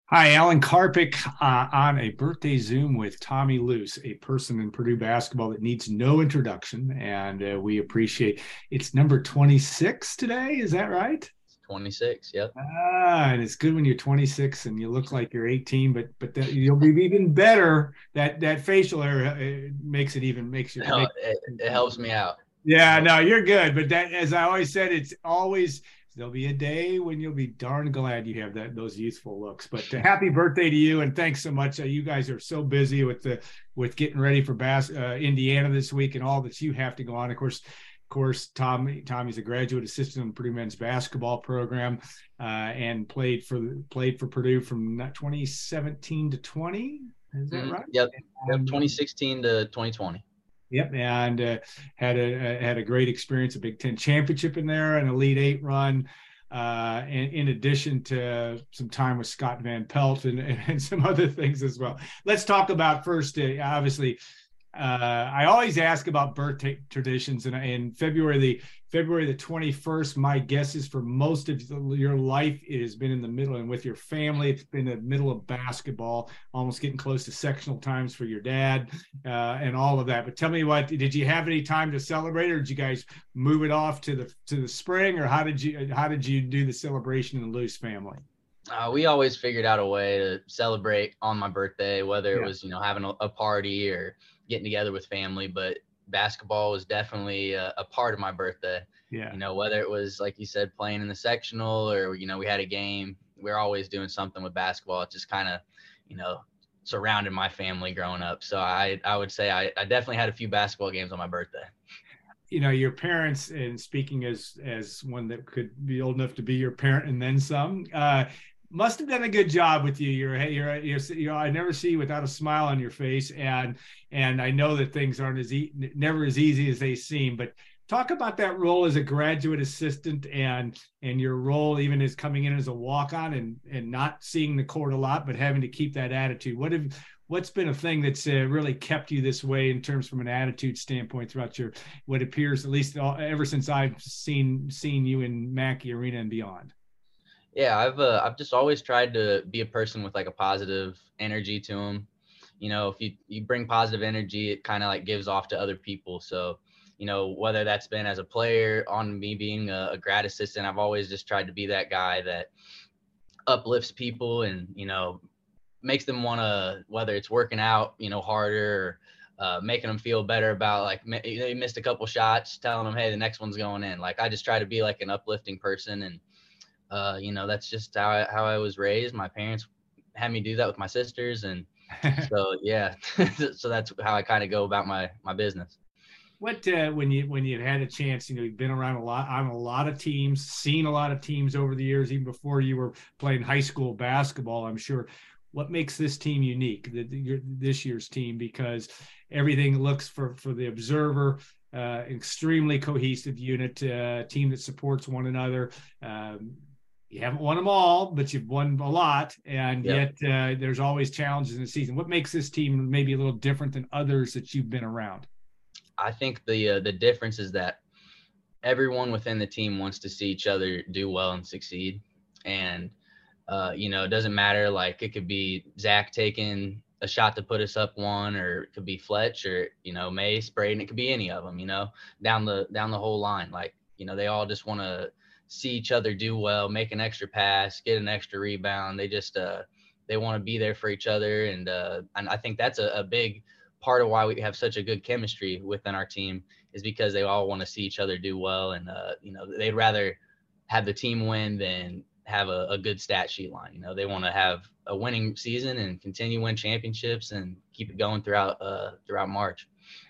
Hi, Alan Karpik on a birthday Zoom with Tommy Luce, a person in Purdue basketball that needs no introduction. And we appreciate it's number 26 today. Is that right? 26. Yep. And it's good when you're 26 and you look like you're 18, but you'll be even better. That facial hair makes it even makes you No, make. it helps me out. It Yeah, helps. no, you're good. But that, as I always said, it's always there'll be a day when you'll be darn glad you have those youthful looks. But happy birthday to you, and thanks so much. You guys are so busy with getting ready for Indiana this week and all that you have to go on. Of course, Tommy's a graduate assistant in the Purdue men's basketball program, and played for Purdue from 2017 to 20. Is that right? Yep. Yep. And 2016 to 2020. Yep, and had a great experience, a Big Ten championship in there, an Elite Eight run, in addition to some time with Scott Van Pelt and some other things as well. Let's talk about first, obviously, I always ask about birthday traditions, and in February the 21st, my guess is for most of your life, it has been in the middle, and with your family, it's been in the middle of basketball, almost getting close to sectional times for your dad, and all of that. But tell me, what did you have any time to celebrate, or did you guys move it off to the spring, or how did you do the celebration in the Luce family? We always figured out a way to celebrate on my birthday, whether it Yeah, was, having a party or getting together with family. But basketball was definitely a part of my birthday. yeah. Whether it was, like you said, playing in the sectional or, we had a game, we are always doing something with basketball. It just kind of, you know, surrounded my family growing up. So I would say I definitely had a few basketball games on my birthday. Your parents, and speaking as one that could be old enough to be your parent and then some, must have done a good job with you. I never see you without a smile on your face, and I know that things aren't never as easy as they seem. But talk about that role as a graduate assistant, and your role even as coming in as a walk on, and not seeing the court a lot, but having to keep that attitude. What's been a thing that's really kept you this way in terms from an attitude standpoint throughout your what appears, at least ever since I've seen you in Mackey Arena and beyond? Yeah, I've just always tried to be a person with like a positive energy to them. If you bring positive energy, it kind of like gives off to other people. So, whether that's been as a player on me being a grad assistant, I've always just tried to be that guy that uplifts people and, makes them want to, whether it's working out, harder, or making them feel better about like they missed a couple shots, telling them, hey, the next one's going in. Like I just try to be like an uplifting person, and that's just how I was raised. My parents had me do that with my sisters, and so yeah, so that's how I kind of go about my business. What when you've had a chance, you've been around a lot on a lot of teams, seen a lot of teams over the years, even before you were playing high school basketball, I'm sure. What makes this team unique, this year's team? Because everything looks for the observer, extremely cohesive unit, team that supports one another. You haven't won them all, but you've won a lot, and Yep. yet there's always challenges in the season. What makes this team maybe a little different than others that you've been around? I think the difference is that everyone within the team wants to see each other do well and succeed, and it doesn't matter. Like it could be Zach taking a shot to put us up one, or it could be Fletch, or Mace, Braden. It could be any of them. Down the whole line. Like they all just want to see each other do well, make an extra pass, get an extra rebound. They want to be there for each other, and I think that's a big part of why we have such a good chemistry within our team is because they all want to see each other do well, and they'd rather have the team win than have a good stat sheet line. They want to have a winning season and continue win championships and keep it going throughout March.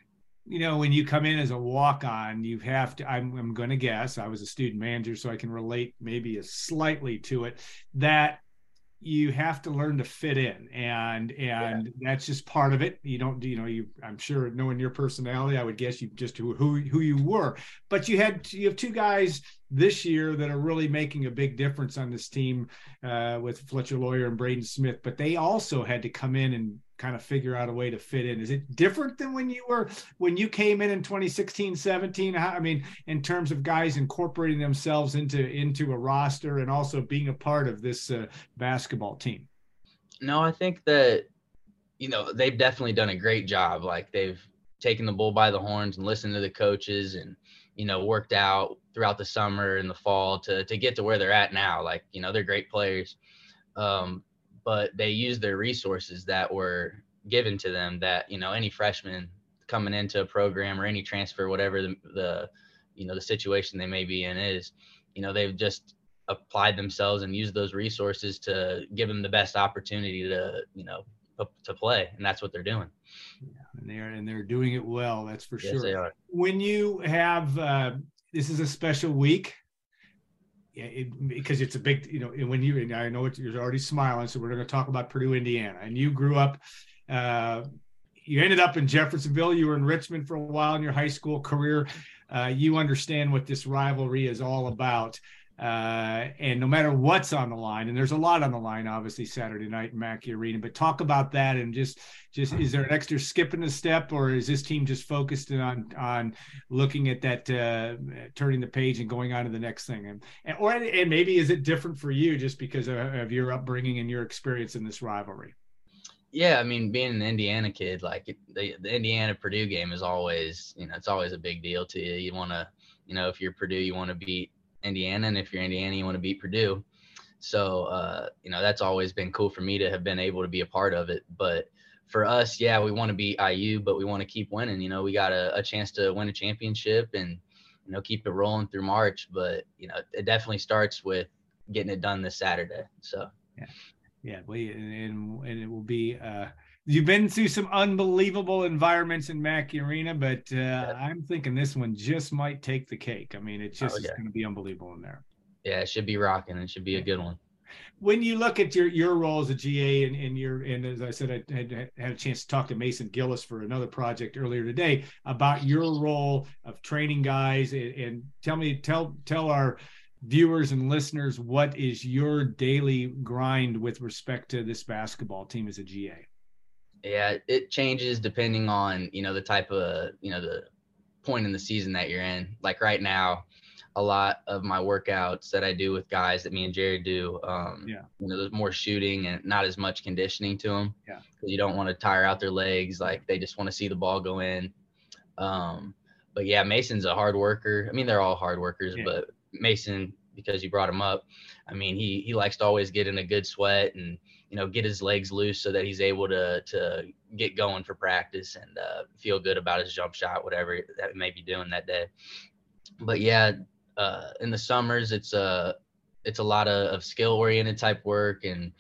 When you come in as a walk on, you have to, I'm going to guess, I was a student manager, so I can relate maybe a slightly to it, that you have to learn to fit in, and Yeah. that's just part of it. You don't, I'm sure, knowing your personality, I would guess you just who you were. But you have two guys this year that are really making a big difference on this team, with Fletcher Lawyer and Braden Smith, but they also had to come in and kind of figure out a way to fit in. Is it different than when you came in 2016, 17? I mean, in terms of guys incorporating themselves into a roster and also being a part of this basketball team? No, I think that, they've definitely done a great job. Like they've taken the bull by the horns and listened to the coaches and, worked out throughout the summer and the fall to get to where they're at now. Like, they're great players. But they used their resources that were given to them that, any freshman coming into a program or any transfer, whatever the situation they may be in is, they've just applied themselves and used those resources to give them the best opportunity to play. And that's what they're doing. Yeah, and they're doing it well. That's for Yes, sure. they are. When you have, this is a special week. Because it's a big, when and I know you're already smiling, so we're going to talk about Purdue, Indiana. And you grew up, you ended up in Jeffersonville. You were in Richmond for a while in your high school career. You understand what this rivalry is all about. And no matter what's on the line, and there's a lot on the line, obviously Saturday night in Mackey Arena, but talk about that and just is there an extra skip in the step, or is this team just focused on looking at that, turning the page and going on to the next thing, and maybe is it different for you just because of your upbringing and your experience in this rivalry? Yeah, I mean, being an Indiana kid, like the Indiana Purdue game is always, it's always a big deal to you. You want to, if you're Purdue, you want to beat Indiana, and if you're Indiana, you want to beat Purdue. So, that's always been cool for me to have been able to be a part of it. But for us, yeah, we want to beat IU, but we want to keep winning. We got a chance to win a championship and, keep it rolling through March. But, it definitely starts with getting it done this Saturday. So, yeah, and it will be. You've been through some unbelievable environments in Mackey Arena, but I'm thinking this one just might take the cake. I mean, it just is going to be unbelievable in there. Yeah, it should be rocking. It should be a good one. When you look at your role as a GA and as I said, I had a chance to talk to Mason Gillis for another project earlier today about your role of training guys, and tell our viewers and listeners what is your daily grind with respect to this basketball team as a GA. Yeah, it changes depending on, the type of, the point in the season that you're in. Like right now, a lot of my workouts that I do with guys that me and Jared do, there's more shooting and not as much conditioning to them. Yeah. You don't want to tire out their legs. Like they just want to see the ball go in. But yeah, Mason's a hard worker. I mean, they're all hard workers, but Mason, because you brought him up, I mean, he likes to always get in a good sweat and, get his legs loose so that he's able to get going for practice and feel good about his jump shot, whatever that may be doing that day. But yeah, in the summers, it's a lot of skill oriented type work and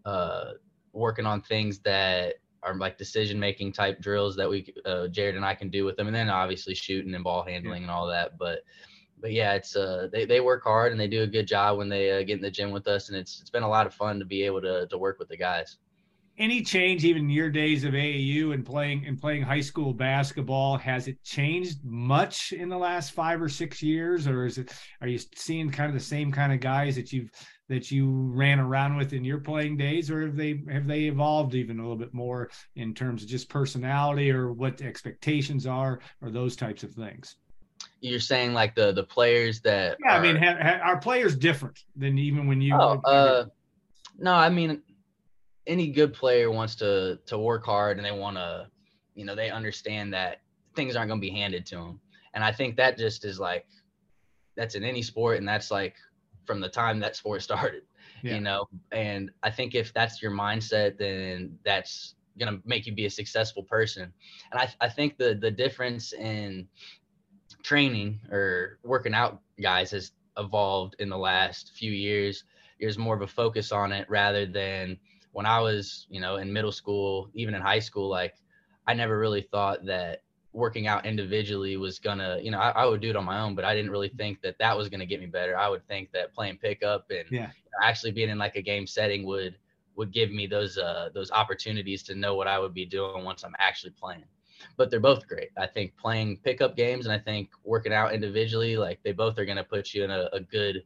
working on things that are like decision making type drills that we Jared and I can do with them, and then obviously shooting and ball handling and all that. But yeah, it's they work hard and they do a good job when they get in the gym with us, and it's been a lot of fun to be able to work with the guys. Any change, even in your days of AAU and playing high school basketball, has it changed much in the last 5 or 6 years, or are you seeing kind of the same kind of guys that you ran around with in your playing days, or have they evolved even a little bit more in terms of just personality or what the expectations are, or those types of things? You're saying like the players that I mean, are players different than even when you? No, I mean, any good player wants to work hard, and they want to, they understand that things aren't going to be handed to them. And I think that just is like, that's in any sport. And that's like from the time that sport started, and I think if that's your mindset, then that's going to make you be a successful person. And I think the difference in training or working out guys has evolved in the last few years. There's more of a focus on it rather than when I was, in middle school, even in high school. Like I never really thought that working out individually was gonna, I would do it on my own, but I didn't really think that was gonna get me better. I would think that playing pickup and actually being in like a game setting would give me those opportunities to know what I would be doing once I'm actually playing. But they're both great. I think playing pickup games and I think working out individually, like they both are going to put you in a good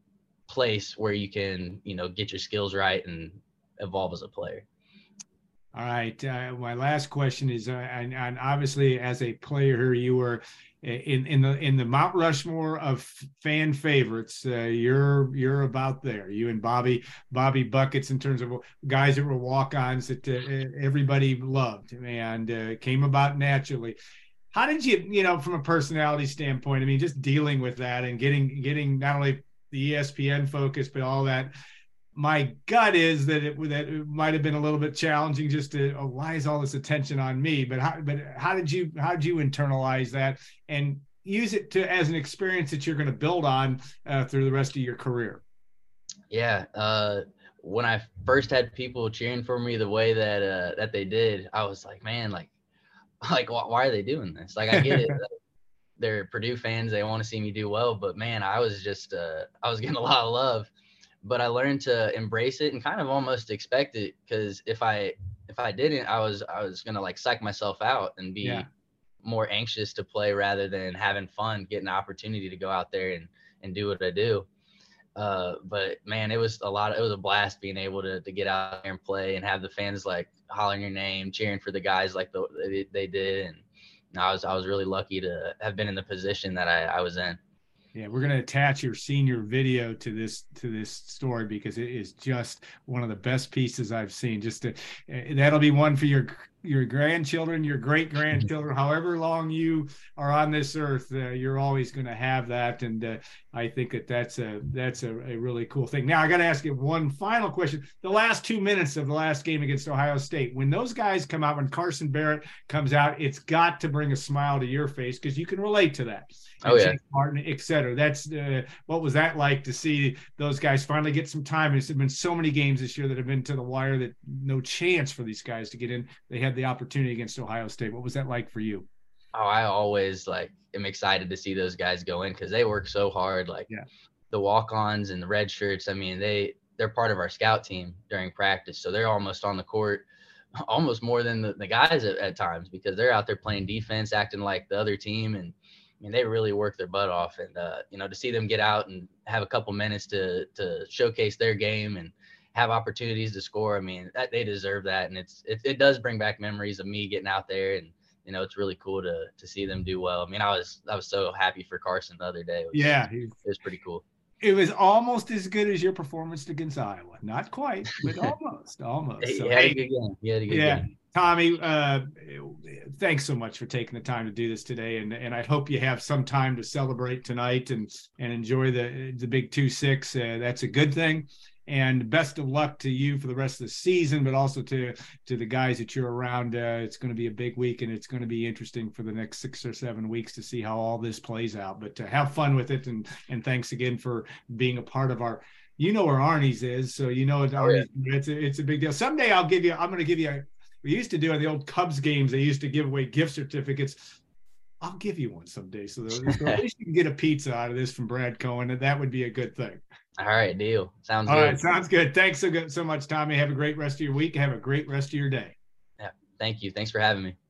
place where you can, get your skills right and evolve as a player. All right. My last question is, and obviously as a player, you were in the Mount Rushmore of fan favorites. You're about there. You and Bobby Buckets in terms of guys that were walk-ons that everybody loved and came about naturally. How did you, from a personality standpoint? I mean, just dealing with that and getting not only the ESPN focus, but all that. My gut is that it might have been a little bit challenging just to, oh, why is all this attention on me? But how did you internalize that and use it as an experience that you're going to build on through the rest of your career? Yeah. When I first had people cheering for me the way that they did, I was like, man, like why are they doing this? Like, I get it. They're Purdue fans. They want to see me do well, but man, I was getting a lot of love. But I learned to embrace it and kind of almost expect it, because if I didn't, I was gonna like psych myself out and be more anxious to play rather than having fun, getting the opportunity to go out there and do what I do. But man, it was a blast being able to get out there and play and have the fans like hollering your name, cheering for the guys like they did. And I was really lucky to have been in the position that I was in. Yeah, we're going to attach your senior video to this story because it is just one of the best pieces I've seen. That'll be one for your grandchildren, your great grandchildren, however long you are on this earth, you're always going to have that. And I think that's a really cool thing. Now I got to ask you one final question. The last 2 minutes of the last game against Ohio State, when those guys come out, when Carson Barrett comes out, it's got to bring a smile to your face because you can relate to that. Oh yeah, James Martin, et cetera. That's what was that like to see those guys finally get some time? There's been so many games this year that have been to the wire that no chance for these guys to get in. They had the opportunity against Ohio State. What was that like for you? Oh, I always am excited to see those guys go in because they work so hard. The walk-ons and the red shirts. I mean, they're part of our scout team during practice, so they're almost on the court, almost more than the guys at times, because they're out there playing defense, acting like the other team. And I mean, they really work their butt off. And to see them get out and have a couple minutes to showcase their game and have opportunities to score, I mean, they deserve that. And it does bring back memories of me getting out there, and it's really cool to see them do well. I mean, I was so happy for Carson the other day. It was pretty cool. It was almost as good as your performance against Iowa. Not quite, but almost. He had a good game. Tommy, thanks so much for taking the time to do this today, and I hope you have some time to celebrate tonight and enjoy the big 2-6. That's a good thing. And best of luck to you for the rest of the season, but also to the guys that you're around. It's going to be a big week, and it's going to be interesting for the next 6 or 7 weeks to see how all this plays out. But have fun with it, and thanks again for being a part of our. You know where Arnie's is, so Arnie's. It's a big deal. Someday I'm going to give you. We used to do on the old Cubs games. They used to give away gift certificates. I'll give you one someday, so at least you can get a pizza out of this from Brad Cohen, and that would be a good thing. All right, deal. Sounds good. All right, sounds good. Thanks so much, Tommy. Have a great rest of your week. Have a great rest of your day. Yeah, thank you. Thanks for having me.